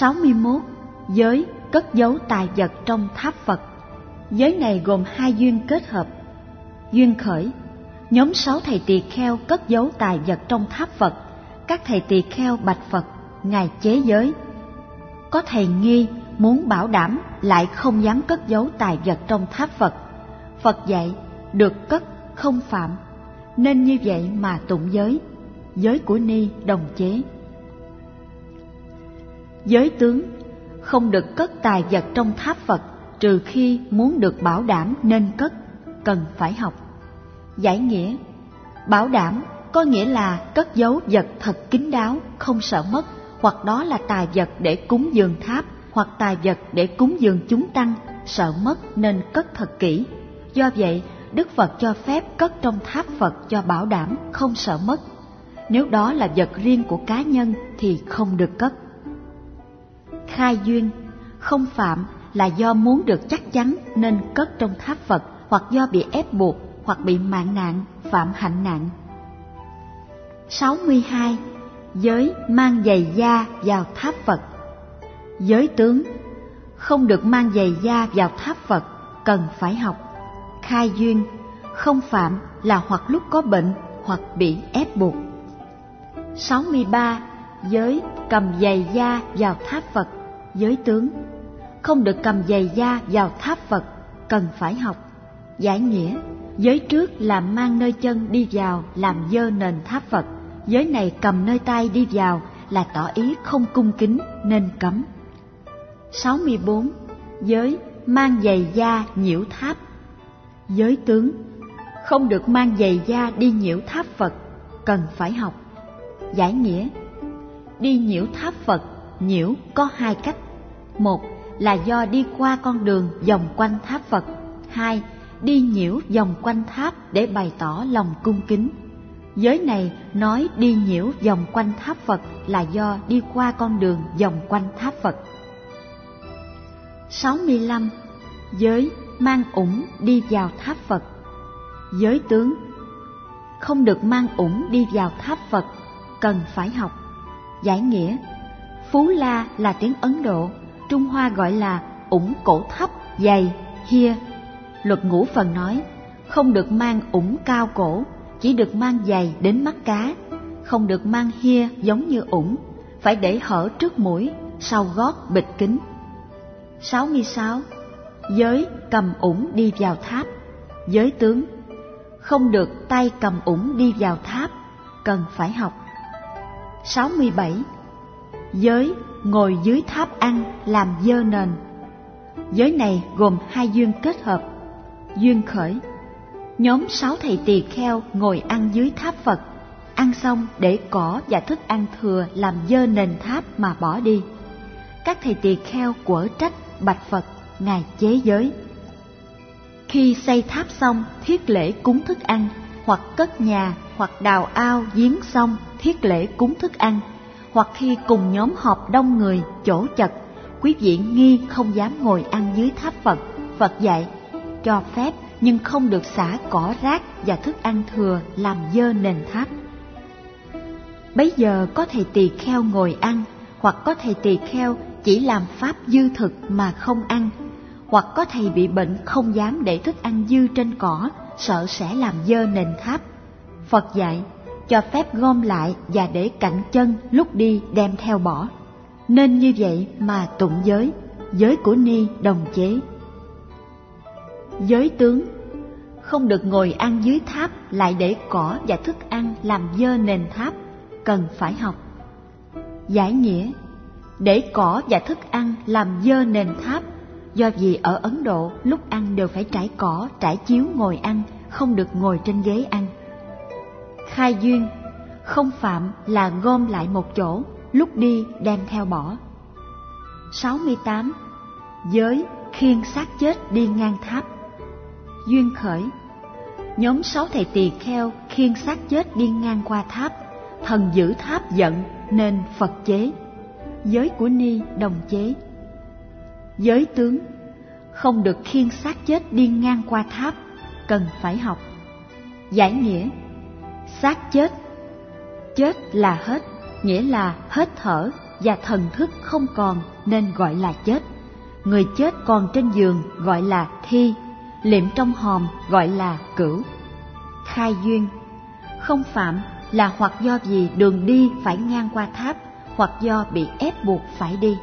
61. Giới cất giấu tài vật trong tháp Phật. Giới này gồm hai duyên kết hợp. Duyên khởi, nhóm 6 thầy tỳ kheo cất giấu tài vật trong tháp Phật. Các thầy tỳ kheo bạch Phật: Ngài chế giới. Có thầy nghi muốn bảo đảm lại không dám cất giấu tài vật trong tháp Phật. Phật dạy được cất không phạm, nên như vậy mà tụng giới. Giới của Ni đồng chế. Giới tướng, không được cất tài vật trong tháp Phật trừ khi muốn được bảo đảm nên cất, cần phải học. Giải nghĩa, bảo đảm có nghĩa là cất giấu vật thật kín đáo, không sợ mất, hoặc đó là tài vật để cúng dường tháp, hoặc tài vật để cúng dường chúng tăng, sợ mất nên cất thật kỹ. Do vậy, Đức Phật cho phép cất trong tháp Phật cho bảo đảm, không sợ mất. Nếu đó là vật riêng của cá nhân thì không được cất. Khai duyên, không phạm là do muốn được chắc chắn nên cất trong tháp Phật, hoặc do bị ép buộc, hoặc bị mạng nạn, phạm hạnh nạn. 62. Giới mang giày da vào tháp Phật. Giới tướng, không được mang giày da vào tháp Phật, cần phải học. Khai duyên, không phạm là hoặc lúc có bệnh, hoặc bị ép buộc. 63. Giới cầm giày da vào tháp Phật. Giới tướng, không được cầm giày da vào tháp Phật, cần phải học. Giải nghĩa, giới trước là mang nơi chân đi vào làm dơ nền tháp Phật. Giới này cầm nơi tay đi vào là tỏ ý không cung kính nên cấm. 64. Giới mang giày da nhiễu tháp. Giới tướng, không được mang giày da đi nhiễu tháp Phật, cần phải học. Giải nghĩa, đi nhiễu tháp Phật, nhiễu có hai cách. Một là do đi qua con đường vòng quanh tháp Phật. Hai, đi nhiễu vòng quanh tháp để bày tỏ lòng cung kính. Giới này nói đi nhiễu vòng quanh tháp Phật là do đi qua con đường vòng quanh tháp Phật. 65. Giới mang ủng đi vào tháp Phật. Giới tướng, không được mang ủng đi vào tháp Phật, cần phải học. Giải nghĩa, Phú La là tiếng Ấn Độ, Trung Hoa gọi là ủng cổ thấp, dày, hia. Luật ngũ phần nói, không được mang ủng cao cổ, chỉ được mang giày đến mắt cá, không được mang hia giống như ủng, phải để hở trước mũi, sau gót bịt kín. 66. Giới cầm ủng đi vào tháp. Giới tướng, không được tay cầm ủng đi vào tháp, cần phải học. 67. Giới ngồi dưới tháp ăn làm dơ nền. Giới này gồm hai duyên kết hợp. Duyên khởi, nhóm 6 thầy tỳ kheo ngồi ăn dưới tháp Phật, ăn xong để cỏ và thức ăn thừa làm dơ nền tháp mà bỏ đi. Các thầy tỳ kheo quở trách bạch Phật: Ngài chế giới. Khi xây tháp xong thiết lễ cúng thức ăn, hoặc cất nhà, hoặc đào ao giếng xong thiết lễ cúng thức ăn, hoặc khi cùng nhóm họp đông người, chỗ chật, quý vị nghi không dám ngồi ăn dưới tháp Phật. Phật dạy cho phép nhưng không được xả cỏ rác và thức ăn thừa làm dơ nền tháp. Bấy giờ có thầy tỳ kheo ngồi ăn, hoặc có thầy tỳ kheo chỉ làm pháp dư thực mà không ăn, hoặc có thầy bị bệnh không dám để thức ăn dư trên cỏ, sợ sẽ làm dơ nền tháp. Phật dạy cho phép gom lại và để cạnh chân, lúc đi đem theo bỏ. Nên như vậy mà tụng giới. Giới của Ni đồng chế. Giới tướng, không được ngồi ăn dưới tháp lại để cỏ và thức ăn làm dơ nền tháp, cần phải học. Giải nghĩa, để cỏ và thức ăn làm dơ nền tháp, do vì ở Ấn Độ lúc ăn đều phải trải cỏ, trải chiếu ngồi ăn, không được ngồi trên ghế ăn. Khai duyên, không phạm là gom lại một chỗ, lúc đi đem theo bỏ. 68. Giới khiêng xác chết đi ngang tháp. Duyên khởi, nhóm 6 thầy tỳ kheo khiêng xác chết đi ngang qua tháp, thần giữ tháp giận nên Phật chế. Giới của Ni đồng chế. Giới tướng, không được khiêng xác chết đi ngang qua tháp, cần phải học. Giải nghĩa, xác chết, chết là hết, nghĩa là hết thở, và thần thức không còn nên gọi là chết. Người chết còn trên giường gọi là thi, liệm trong hòm gọi là cửu. Khai duyên, không phạm là hoặc do vì đường đi phải ngang qua tháp, hoặc do bị ép buộc phải đi.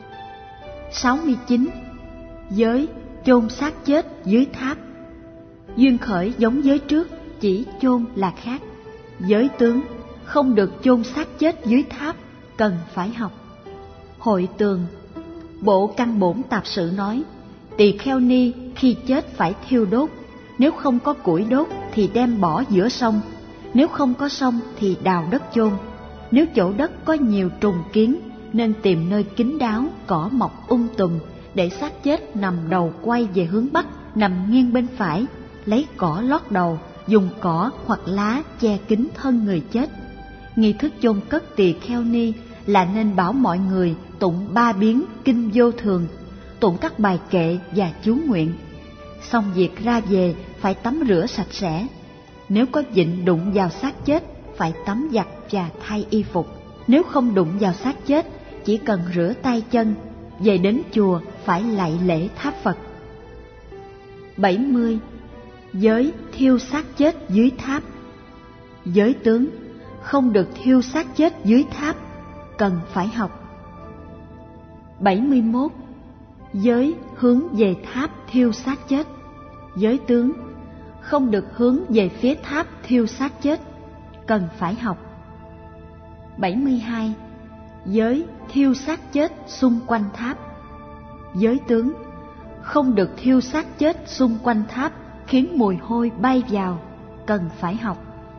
69. Giới chôn xác chết dưới tháp. Duyên khởi giống giới trước, chỉ chôn là khác. Giới tướng không được chôn xác chết dưới tháp, cần phải học. Hội tường, Bộ Căn Bổn Tạp Sự nói, tỳ kheo ni khi chết phải thiêu đốt, nếu không có củi đốt thì đem bỏ giữa sông, nếu không có sông thì đào đất chôn. Nếu chỗ đất có nhiều trùng kiến nên tìm nơi kín đáo, cỏ mọc tùm, để xác chết nằm đầu quay về hướng bắc, nằm nghiêng bên phải, lấy cỏ lót đầu, dùng cỏ hoặc lá che kín thân người chết. Nghi thức chôn cất tỳ kheo ni là nên bảo mọi người tụng 3 biến kinh vô thường, tụng các bài kệ và chú nguyện. Xong việc ra về phải tắm rửa sạch sẽ. Nếu có vịnh đụng vào xác chết phải tắm giặt và thay y phục. Nếu không đụng vào xác chết, chỉ cần rửa tay chân. Về đến chùa phải lạy lễ tháp Phật. 70. Giới thiêu xác chết dưới tháp. Giới tướng không được thiêu xác chết dưới tháp, cần phải học. 71. Giới hướng về tháp thiêu xác chết. Giới tướng không được hướng về phía tháp thiêu xác chết, cần phải học. 72. Giới thiêu xác chết xung quanh tháp. Giới tướng không được thiêu xác chết xung quanh tháp, khiến mùi hôi bay vào, cần phải học.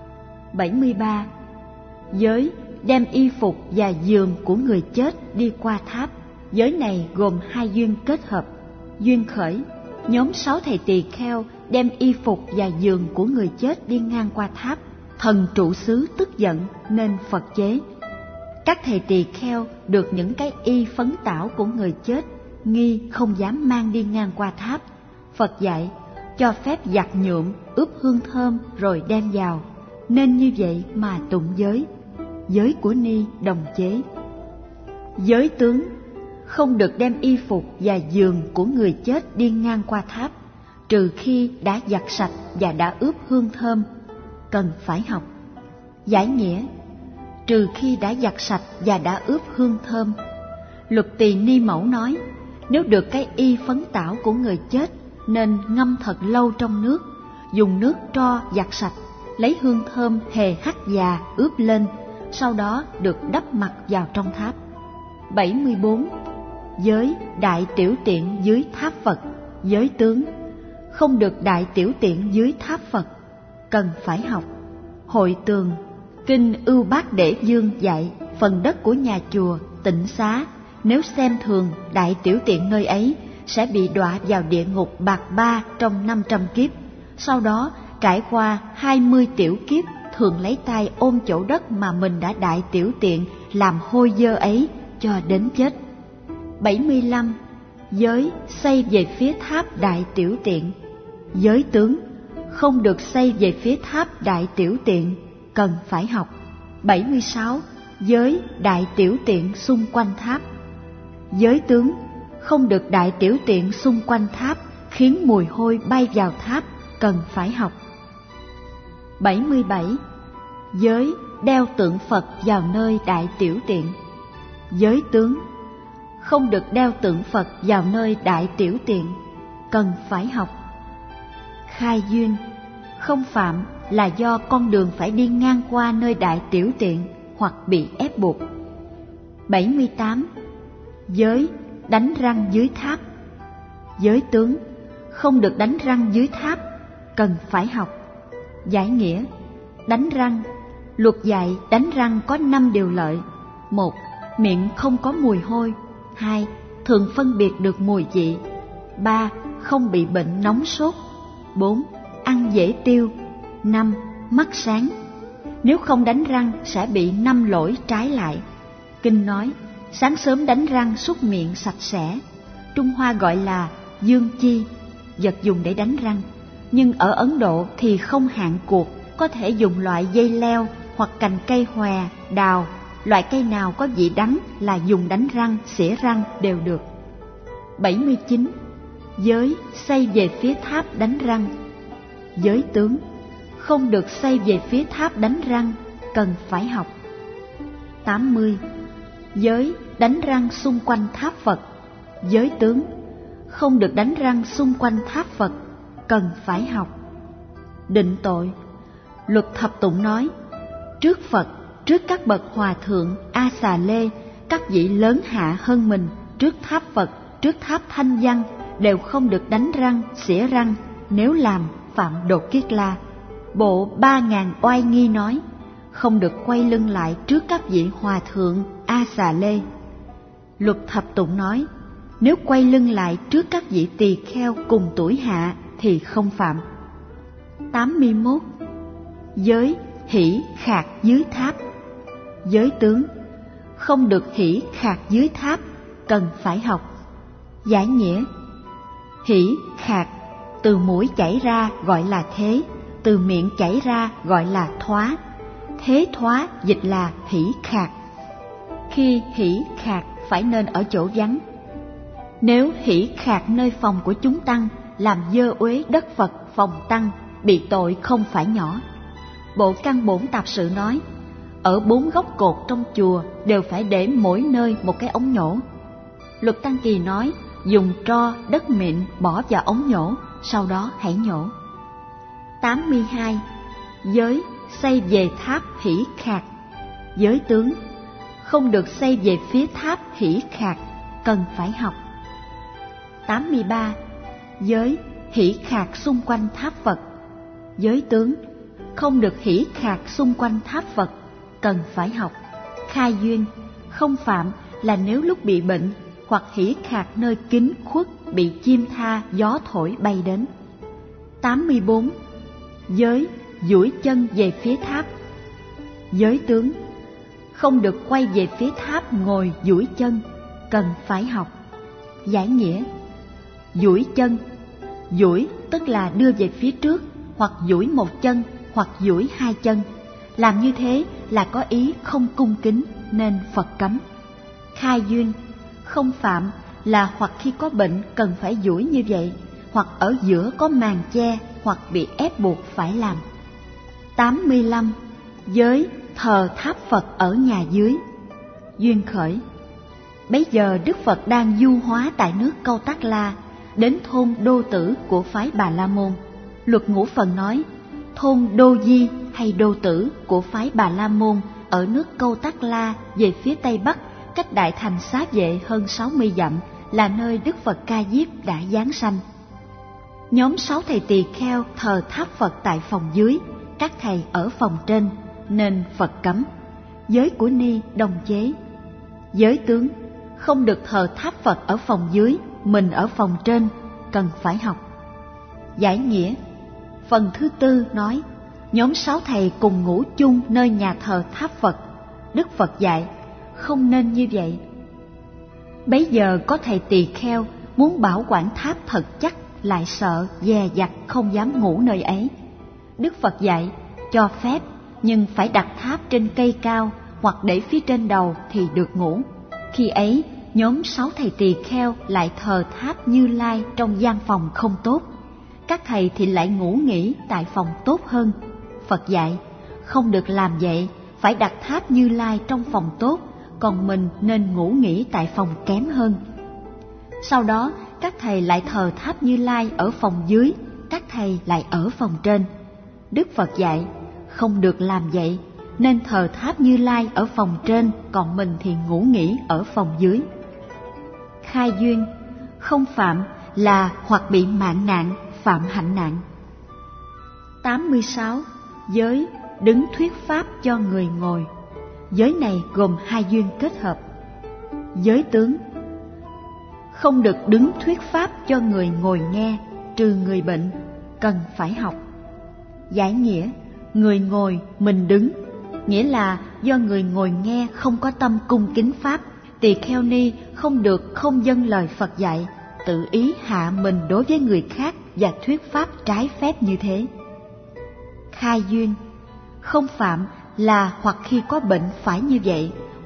73. Giới đem y phục và giường của người chết đi qua tháp. Giới này gồm 2 duyên kết hợp. Duyên khởi, nhóm 6 thầy tỳ kheo đem y phục và giường của người chết đi ngang qua tháp. Thần trụ xứ tức giận nên Phật chế. Các thầy tỳ kheo được những cái y phấn tảo của người chết nghi không dám mang đi ngang qua tháp. Phật dạy cho phép giặt nhuộm, ướp hương thơm rồi đem vào, nên như vậy mà tụng giới. Giới của ni đồng chế. Giới tướng không được đem y phục và giường của người chết đi ngang qua tháp, trừ khi đã giặt sạch và đã ướp hương thơm, cần phải học. Giải nghĩa, trừ khi đã giặt sạch và đã ướp hương thơm. Luật Tỳ Ni Mẫu nói, nếu được cái y phấn tảo của người chết nên ngâm thật lâu trong nước, dùng nước tro giặt sạch, lấy hương thơm hề hắc già ướp lên, sau đó được đắp mặt vào trong tháp. 74. Giới đại tiểu tiện dưới tháp Phật. Giới tướng không được đại tiểu tiện dưới tháp Phật, cần phải học. Hội tường, Kinh Ưu Bát Đễ Dương dạy phần đất của nhà chùa Tịnh Xá, nếu xem thường đại tiểu tiện nơi ấy sẽ bị đọa vào địa ngục bạc ba trong 500 kiếp. Sau đó trải qua 20 tiểu kiếp, thường lấy tay ôm chỗ đất mà mình đã đại tiểu tiện làm hôi dơ ấy cho đến chết. 75. Giới xây về phía tháp đại tiểu tiện. Giới tướng không được xây về phía tháp đại tiểu tiện, cần phải học. 76. Giới đại tiểu tiện xung quanh tháp. Giới tướng không được đại tiểu tiện xung quanh tháp, khiến mùi hôi bay vào tháp, cần phải học. 77. Giới đeo tượng Phật vào nơi đại tiểu tiện. Giới tướng không được đeo tượng Phật vào nơi đại tiểu tiện, cần phải học. Khai duyên, không phạm là do con đường phải đi ngang qua nơi đại tiểu tiện hoặc bị ép buộc. 78. Giới đánh răng dưới tháp. Giới tướng không được đánh răng dưới tháp, cần phải học. Giải nghĩa, đánh răng, luật dạy đánh răng có 5 điều lợi. 1. Miệng không có mùi hôi. 2. Thường phân biệt được mùi vị. 3. Không bị bệnh nóng sốt. 4. Ăn dễ tiêu. 5. Mắt sáng. Nếu không đánh răng sẽ bị 5 lỗi trái lại. Kinh nói, sáng sớm đánh răng súc miệng sạch sẽ. Trung Hoa gọi là dương chi, vật dùng để đánh răng. Nhưng ở Ấn Độ thì không hạn cuộc, có thể dùng loại dây leo hoặc cành cây hòe, đào, loại cây nào có vị đắng là dùng đánh răng, xỉa răng đều được. 79. Giới xây về phía tháp đánh răng. Giới tướng không được xây về phía tháp đánh răng, cần phải học. 80. Giới đánh răng xung quanh tháp Phật. Giới tướng không được đánh răng xung quanh tháp Phật, cần phải học. Định tội. Luật thập tụng nói, trước Phật, trước các bậc hòa thượng, A Xà Lê, các vị lớn hạ hơn mình, trước tháp Phật, trước tháp Thanh Văn, đều không được đánh răng, xỉa răng, nếu làm phạm Đột Kiết La. Bộ 3000 oai nghi nói, không được quay lưng lại trước các vị hòa thượng, A Xà Lê. Luật thập tụng nói, nếu quay lưng lại trước các vị tỳ kheo cùng tuổi hạ thì không phạm. 81. Giới hỉ khạc dưới tháp. Giới tướng không được hỉ khạc dưới tháp, cần phải học. Giải nghĩa. Hỉ khạc từ mũi chảy ra gọi là thế, từ miệng chảy ra gọi là thoá. Thế thoá dịch là hỉ khạc. Khi hỉ khạc phải nên ở chỗ vắng. Nếu hỉ khạc nơi phòng của chúng tăng, làm dơ uế đất Phật phòng tăng, bị tội không phải nhỏ. Bộ Căn Bổn Tạp Sự nói, ở 4 góc cột trong chùa đều phải để mỗi nơi một cái ống nhổ. Luật Tăng Kỳ nói, dùng tro, đất mịn bỏ vào ống nhổ, sau đó hãy nhổ. 82. Giới xây về tháp hỉ khạc. Giới tướng không được xây về phía tháp hỉ khạc, cần phải học. 83. Giới hỉ khạc xung quanh tháp Phật. Giới tướng không được hỉ khạc xung quanh tháp Phật, cần phải học. Khai duyên không phạm là nếu lúc bị bệnh hoặc hỉ khạc nơi kín khuất bị chim tha gió thổi bay đến. 84. Giới duỗi chân về phía tháp. Giới tướng không được quay về phía tháp ngồi duỗi chân, cần phải học. Giải nghĩa. Duỗi chân, duỗi tức là đưa về phía trước, hoặc duỗi một chân, hoặc duỗi hai chân. Làm như thế là có ý không cung kính nên Phật cấm. Khai duyên không phạm là hoặc khi có bệnh cần phải duỗi như vậy, hoặc ở giữa có màn che, hoặc bị ép buộc phải làm. 85. Giới thờ tháp Phật ở nhà dưới. Duyên khởi. Bấy giờ Đức Phật đang du hóa tại nước Câu Tắc La, đến thôn Đô Tử của phái Bà La Môn. Luật Ngũ Phần nói, thôn Đô Di hay Đô Tử của phái Bà La Môn ở nước Câu Tắc La về phía tây bắc, cách Đại Thành Xá Vệ hơn 60 dặm, là nơi Đức Phật Ca Diếp đã giáng sanh. Nhóm 6 thầy tỳ kheo thờ tháp Phật tại phòng dưới, các thầy ở phòng trên, nên Phật cấm. Giới của Ni đồng chế. Giới tướng không được thờ tháp Phật ở phòng dưới, mình ở phòng trên, cần phải học. Giải nghĩa. Phần thứ tư nói, nhóm 6 thầy cùng ngủ chung nơi nhà thờ tháp Phật. Đức Phật dạy, không nên như vậy. Bấy giờ có thầy tỳ kheo muốn bảo quản tháp thật chắc, lại sợ dè dặt không dám ngủ nơi ấy. Đức Phật dạy, cho phép, nhưng phải đặt tháp trên cây cao hoặc để phía trên đầu thì được ngủ. Khi ấy, nhóm 6 thầy tỳ kheo lại thờ tháp Như Lai trong gian phòng không tốt. Các thầy thì lại ngủ nghỉ tại phòng tốt hơn. Phật dạy, không được làm vậy, phải đặt tháp Như Lai trong phòng tốt, còn mình nên ngủ nghỉ tại phòng kém hơn. Sau đó, các thầy lại thờ tháp Như Lai ở phòng dưới, các thầy lại ở phòng trên. Đức Phật dạy, không được làm vậy, nên thờ tháp Như Lai ở phòng trên, còn mình thì ngủ nghỉ ở phòng dưới. Khai duyên không phạm là hoặc bị mạng nạn, phạm hạnh nạn. 86. Giới đứng thuyết pháp cho người ngồi. Giới này gồm 2 duyên kết hợp. Giới tướng không được đứng thuyết pháp cho người ngồi nghe, trừ người bệnh, cần phải học. Giải nghĩa. Người ngồi mình đứng, nghĩa là do người ngồi nghe không có tâm cung kính pháp, tỳ kheo ni không được không dâng lời Phật dạy, tự ý hạ mình đối với người khác và thuyết pháp trái phép như thế. Khai duyên không phạm là hoặc khi có bệnh phải như vậy,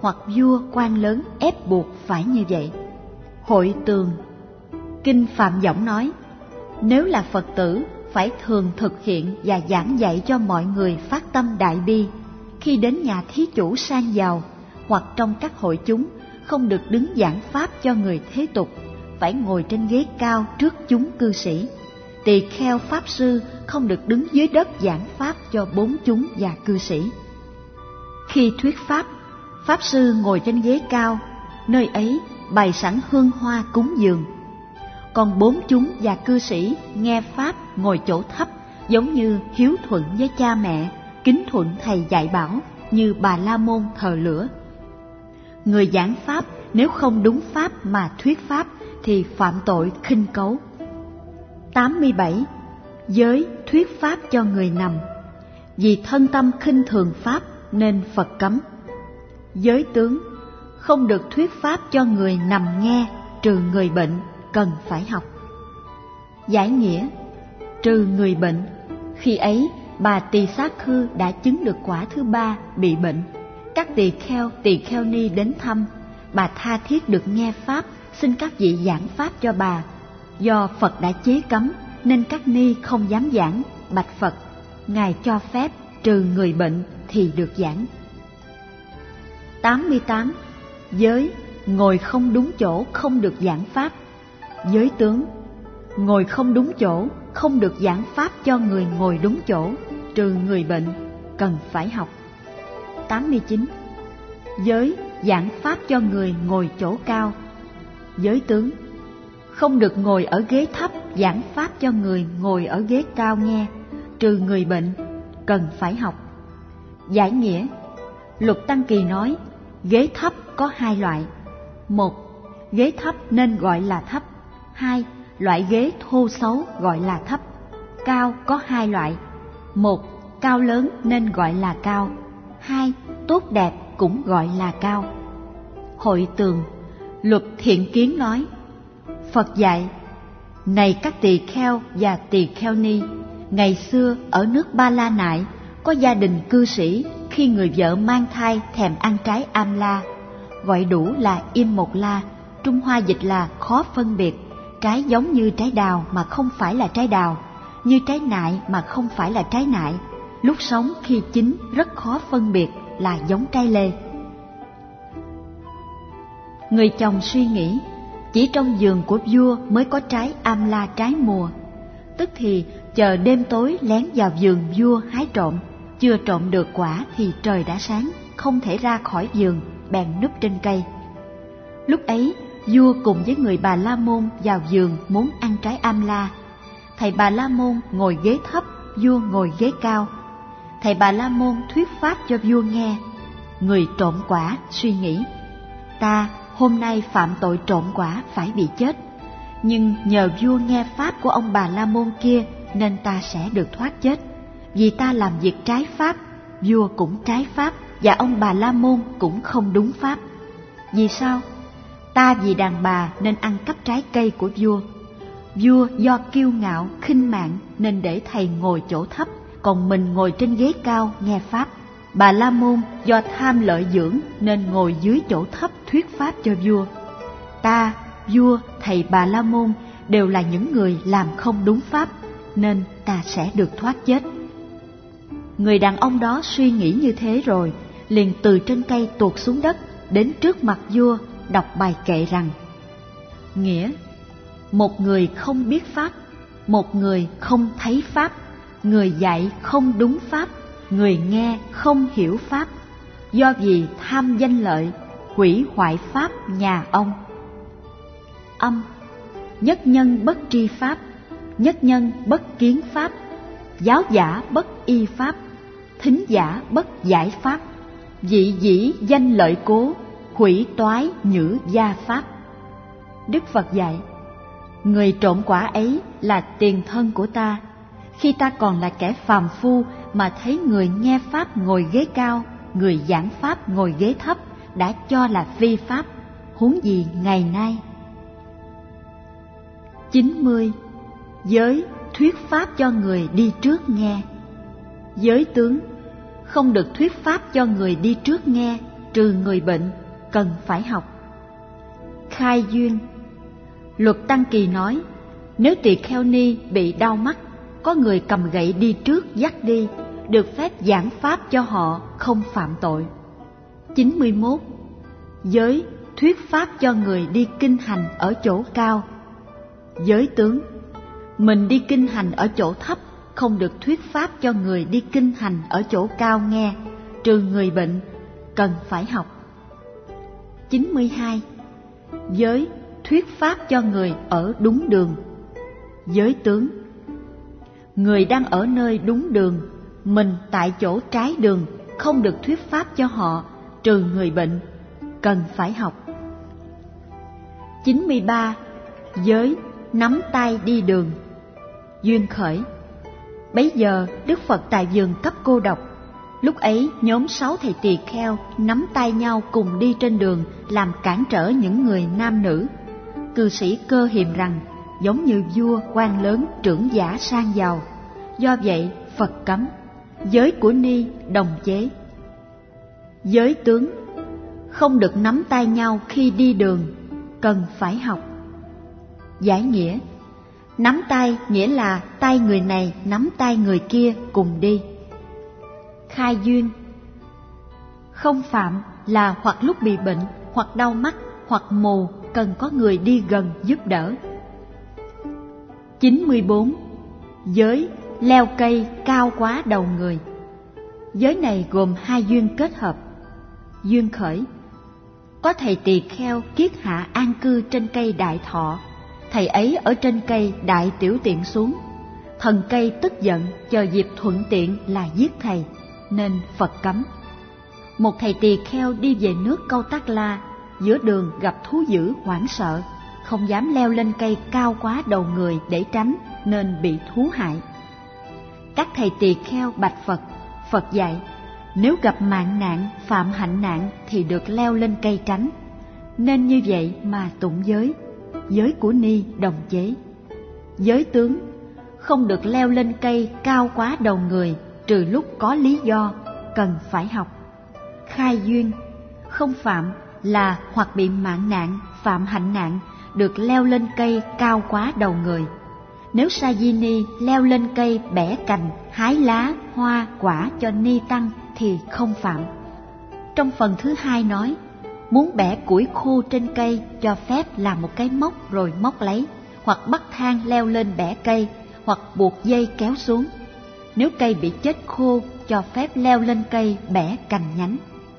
hoặc vua quan lớn ép buộc phải như vậy. Hội tường. Kinh Phạm Võng nói, nếu là Phật tử phải thường thực hiện và giảng dạy cho mọi người phát tâm đại bi. Khi đến nhà thí chủ sang giàu hoặc trong các hội chúng, không được đứng giảng pháp cho người thế tục, phải ngồi trên ghế cao trước chúng cư sĩ. Tỳ kheo pháp sư không được đứng dưới đất giảng pháp cho bốn chúng và cư sĩ. Khi thuyết pháp, pháp sư ngồi trên ghế cao, nơi ấy bày sẵn hương hoa cúng dường. Còn bốn chúng và cư sĩ nghe pháp ngồi chỗ thấp, giống như hiếu thuận với cha mẹ, kính thuận thầy dạy bảo, như Bà La Môn thờ lửa. Người giảng pháp nếu không đúng pháp mà thuyết pháp thì phạm tội khinh cấu. 87. Giới thuyết pháp cho người nằm. Vì thân tâm khinh thường pháp nên Phật cấm. Giới tướng, không được thuyết pháp cho người nằm nghe, trừ người bệnh, cần phải học. Giải nghĩa, trừ người bệnh, khi ấy bà Tỳ Xá Khư đã chứng được quả thứ ba, bị bệnh. Các tỳ kheo ni đến thăm, bà tha thiết được nghe pháp, xin các vị giảng pháp cho bà. Do Phật đã chế cấm nên các ni không dám giảng, bạch Phật, Ngài cho phép trừ người bệnh thì được giảng. 88. Giới ngồi không đúng chỗ không được giảng pháp. Giới tướng, ngồi không đúng chỗ không được giảng pháp cho người ngồi đúng chỗ, trừ người bệnh, cần phải học. 89. Giới giảng pháp cho người ngồi chỗ cao. Giới tướng, không được ngồi ở ghế thấp giảng pháp cho người ngồi ở ghế cao nghe, trừ người bệnh, cần phải học. Giải nghĩa, Lục Tăng Kỳ nói, ghế thấp có hai loại. 1. Ghế thấp nên gọi là thấp. 2. Loại ghế thô xấu gọi là thấp. Cao có hai loại. 1. Cao lớn nên gọi là cao. 2. Tốt đẹp cũng gọi là cao. Hội tường. Luật Thiện Kiến nói, Phật dạy, này các tỳ kheo và tỳ kheo ni, ngày xưa ở nước Ba La Nại có gia đình cư sĩ, khi người vợ mang thai thèm ăn trái am la, gọi đủ là im một la, Trung Hoa dịch là khó phân biệt, trái giống như trái đào mà không phải là trái đào, như trái nại mà không phải là trái nại, lúc sống khi chín rất khó phân biệt, là giống trái lê. Người chồng suy nghĩ, chỉ trong vườn của vua mới có trái am la trái mùa, tức thì chờ đêm tối lén vào vườn vua hái trộm, chưa trộm được quả thì trời đã sáng, không thể ra khỏi vườn, bèn núp trên cây. Lúc ấy vua cùng với người Bà La Môn vào vườn muốn ăn trái am la. Thầy Bà La Môn ngồi ghế thấp, vua ngồi ghế cao. Thầy Bà La Môn thuyết pháp cho vua nghe. Người trộm quả suy nghĩ, ta hôm nay phạm tội trộm quả phải bị chết, nhưng nhờ vua nghe pháp của ông Bà La Môn kia nên ta sẽ được thoát chết. Vì ta làm việc trái pháp, vua cũng trái pháp và ông Bà La Môn cũng không đúng pháp. Vì sao? Ta vì đàn bà nên ăn cắp trái cây của vua. Vua do kiêu ngạo, khinh mạn nên để thầy ngồi chỗ thấp, còn mình ngồi trên ghế cao nghe pháp. Bà La Môn do tham lợi dưỡng nên ngồi dưới chỗ thấp thuyết pháp cho vua. Ta, vua, thầy Bà La Môn đều là những người làm không đúng pháp, nên ta sẽ được thoát chết. Người đàn ông đó suy nghĩ như thế rồi, liền từ trên cây tuột xuống đất, đến trước mặt vua, đọc bài kệ rằng: Nghĩa, một người không biết pháp, một người không thấy pháp, người dạy không đúng pháp, người nghe không hiểu pháp, do vì tham danh lợi, hủy hoại pháp nhà ông. Âm: nhất nhân bất tri pháp, nhất nhân bất kiến pháp, giáo giả bất y pháp, thính giả bất giải pháp, dị dĩ danh lợi cố, hủy toái nhữ gia pháp. Đức Phật dạy, người trộm quả ấy là tiền thân của ta. Khi ta còn là kẻ phàm phu mà thấy người nghe pháp ngồi ghế cao, người giảng pháp ngồi ghế thấp, đã cho là phi pháp, huống gì ngày nay. 90. Giới thuyết pháp cho người đi trước nghe. Giới tướng: không được thuyết pháp cho người đi trước nghe, trừ người bệnh, cần phải học. Khai duyên. Luật Tăng Kỳ nói, nếu tỳ kheo ni bị đau mắt, có người cầm gậy đi trước dắt đi, được phép giảng pháp cho họ, không phạm tội. 91. Giới thuyết pháp cho người đi kinh hành ở chỗ cao. Giới tướng. Mình đi kinh hành ở chỗ thấp, không được thuyết pháp cho người đi kinh hành ở chỗ cao nghe, trừ người bệnh, cần phải học. 92. Giới thuyết pháp cho người ở đúng đường. Giới tướng. Người đang ở nơi đúng đường, mình tại chỗ trái đường, không được thuyết pháp cho họ, trừ người bệnh, cần phải học. 93. Giới nắm tay đi đường. Duyên khởi. Bấy giờ Đức Phật tại vườn Cấp Cô Độc. Lúc ấy nhóm 6 thầy tỳ kheo nắm tay nhau cùng đi trên đường, làm cản trở những người nam nữ. Cư sĩ Cơ Hiềm rằng, giống như vua, quan lớn, trưởng giả sang giàu. Do vậy Phật cấm. Giới của ni đồng chế. Giới tướng. Không được nắm tay nhau khi đi đường, cần phải học. Giải nghĩa. Nắm tay nghĩa là tay người này nắm tay người kia cùng đi. Khai duyên. Không phạm là hoặc lúc bị bệnh, hoặc đau mắt, hoặc mù, cần có người đi gần giúp đỡ. 94. Giới leo cây cao quá đầu người. Giới này gồm 2 duyên kết hợp. Duyên khởi. Có thầy tỳ kheo kiết hạ an cư trên cây Đại Thọ. Thầy ấy ở trên cây Đại Tiểu Tiện xuống. Thần cây tức giận, chờ dịp thuận tiện là giết thầy, nên Phật cấm. Một thầy tỳ kheo đi về nước Câu Tác La, giữa đường gặp thú dữ hoảng sợ, không dám leo lên cây cao quá đầu người để tránh, nên bị thú hại. Các thầy tỳ kheo bạch Phật. Phật dạy, nếu gặp mạng nạn, phạm hạnh nạn thì được leo lên cây tránh. Nên như vậy mà tụng giới. Giới của ni đồng chế. Giới tướng. Không được leo lên cây cao quá đầu người, trừ lúc có lý do, cần phải học. Khai duyên. Không phạm là hoặc bị mạng nạn, phạm hạnh nạn, được leo lên cây cao quá đầu người. Nếu sa di ni leo lên cây bẻ cành, hái lá, hoa, quả cho ni tăng thì không phạm. Trong phần thứ 2 nói, muốn bẻ củi khô trên cây cho phép làm một cái móc rồi móc lấy, hoặc bắt thang leo lên bẻ cây, hoặc buộc dây kéo xuống. Nếu cây bị chết khô, cho phép leo lên cây bẻ cành nhánh.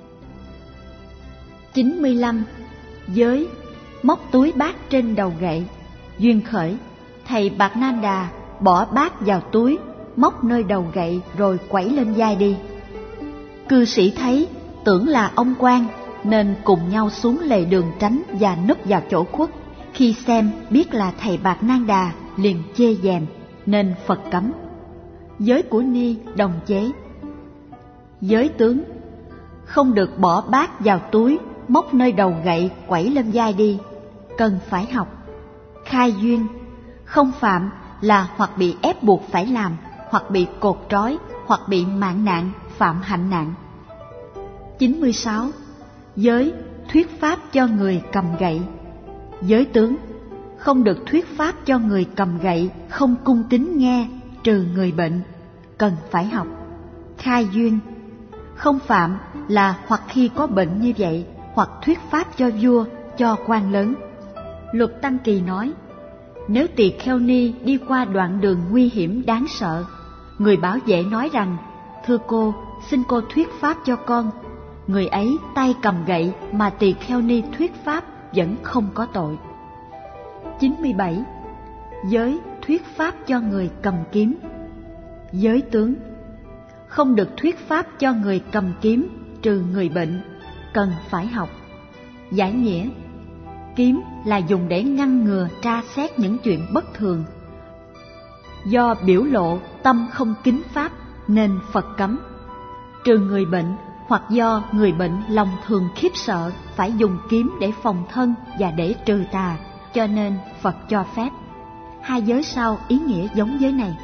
95. Giới móc túi bát trên đầu gậy. Duyên khởi. Thầy Bạc Nan Đà bỏ bát vào túi, móc nơi đầu gậy rồi quẩy lên vai đi. Cư sĩ thấy, tưởng là ông quan, nên cùng nhau xuống lề đường tránh và núp vào chỗ khuất. Khi xem biết là thầy Bạc Nan Đà, liền chê dèm, nên Phật cấm. Giới của ni đồng chế. Giới tướng. Không được bỏ bát vào túi, móc nơi đầu gậy quẩy lên vai đi, cần phải học. Khai duyên. Không phạm là hoặc bị ép buộc phải làm, hoặc bị cột trói, hoặc bị mạng nạn, phạm hạnh nạn. 96. Giới thuyết pháp cho người cầm gậy. Giới tướng. Không được thuyết pháp cho người cầm gậy, không cung tín nghe, trừ người bệnh, cần phải học. Khai duyên. Không phạm là hoặc khi có bệnh như vậy, hoặc thuyết pháp cho vua, cho quan lớn. Luật Tăng Kỳ nói, nếu tỳ kheo ni đi qua đoạn đường nguy hiểm đáng sợ, người bảo vệ nói rằng, thưa cô, xin cô thuyết pháp cho con. Người ấy tay cầm gậy mà tỳ kheo ni thuyết pháp vẫn không có tội. 97. Giới thuyết pháp cho người cầm kiếm. Giới tướng. Không được thuyết pháp cho người cầm kiếm, trừ người bệnh, cần phải học. Giải nghĩa. Kiếm là dùng để ngăn ngừa tra xét những chuyện bất thường. Do biểu lộ tâm không kính pháp nên Phật cấm. Trừ người bệnh, hoặc do người bệnh lòng thường khiếp sợ phải dùng kiếm để phòng thân và để trừ tà, cho nên Phật cho phép. 2 giới sau ý nghĩa giống giới này.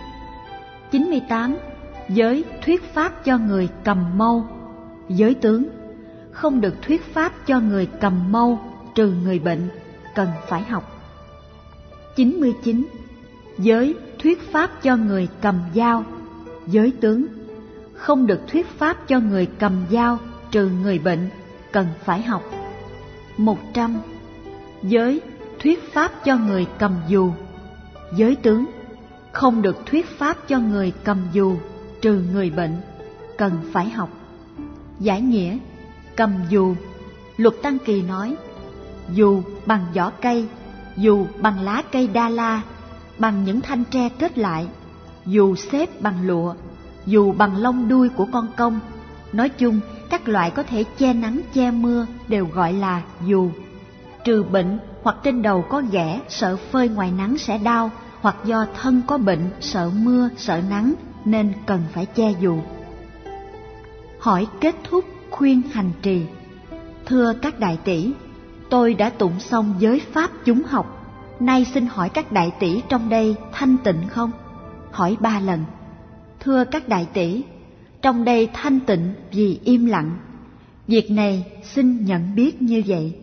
98. Giới thuyết pháp cho người cầm mâu. Giới tướng. không được thuyết pháp cho người cầm mâu, trừ người bệnh, cần phải học. 99. Giới thuyết pháp cho người cầm dao, giới tướng, không được thuyết pháp cho người cầm dao, trừ người bệnh, cần phải học. 100. Giới thuyết pháp cho người cầm dù, giới tướng, không được thuyết pháp cho người cầm dù, trừ người bệnh, cần phải học. Giải nghĩa: cầm dù, Luật Tăng Kỳ nói, dù bằng vỏ cây, dù bằng lá cây đa la, bằng những thanh tre kết lại, dù xếp bằng lụa, dù bằng lông đuôi của con công. Nói chung, các loại có thể che nắng che mưa đều gọi là dù. Trừ bệnh hoặc trên đầu có ghẻ sợ phơi ngoài nắng sẽ đau, hoặc do thân có bệnh sợ mưa sợ nắng nên cần phải che dù. Hỏi kết thúc khuyên hành trì: thưa các đại tỷ, tôi đã tụng xong giới pháp chúng học, nay xin hỏi các đại tỷ trong đây thanh tịnh không? Hỏi 3 lần. Thưa các đại tỷ, trong đây thanh tịnh vì im lặng. Việc này xin nhận biết như vậy.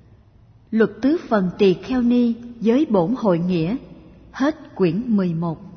Luật tứ phần tỳ kheo ni giới bổn hội nghĩa. Hết quyển 11.